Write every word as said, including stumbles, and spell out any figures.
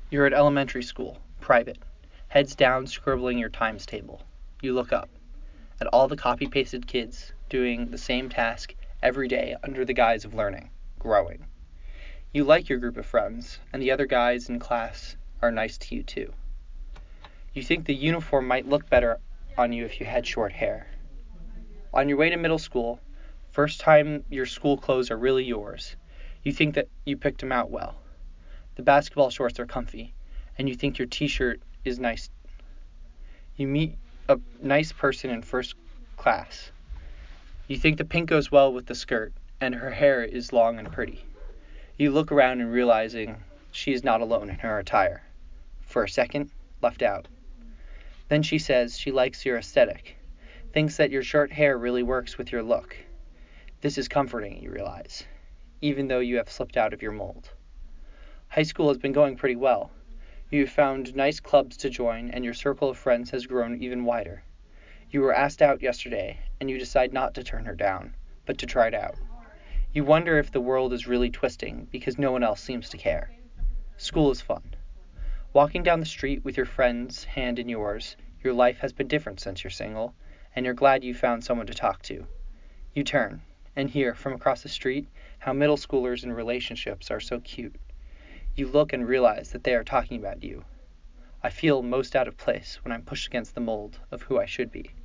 You're at elementary school, private, heads down scribbling your times table. You look up at all the copy-pasted kids doing the same task every day under the guise of learning, growing. You like your group of friends, and the other guys in class are nice to you too. You think the uniform might look better on you if you had short hair. On your way to middle school, first time your school clothes are really yours, you think that you picked them out well. The basketball shorts are comfy, and you think your t-shirt is nice. You meet a nice person in first class. You think the pink goes well with the skirt, and her hair is long and pretty. You look around and realizing she is not alone in her attire. For a second, left out. Then she says she likes your aesthetic, thinks that your short hair really works with your look. This is comforting, you realize, even though you have slipped out of your mold. High school has been going pretty well. You have found nice clubs to join, and your circle of friends has grown even wider. You were asked out yesterday, and you decide not to turn her down, but to try it out. You wonder if the world is really twisting, because no one else seems to care. School is fun. Walking down the street with your friend's hand in yours, your life has been different since you're single, and you're glad you found someone to talk to. You turn, and hear, from across the street, how middle schoolers in relationships are so cute. You look and realize that they are talking about you. I feel most out of place when I'm pushed against the mold of who I should be.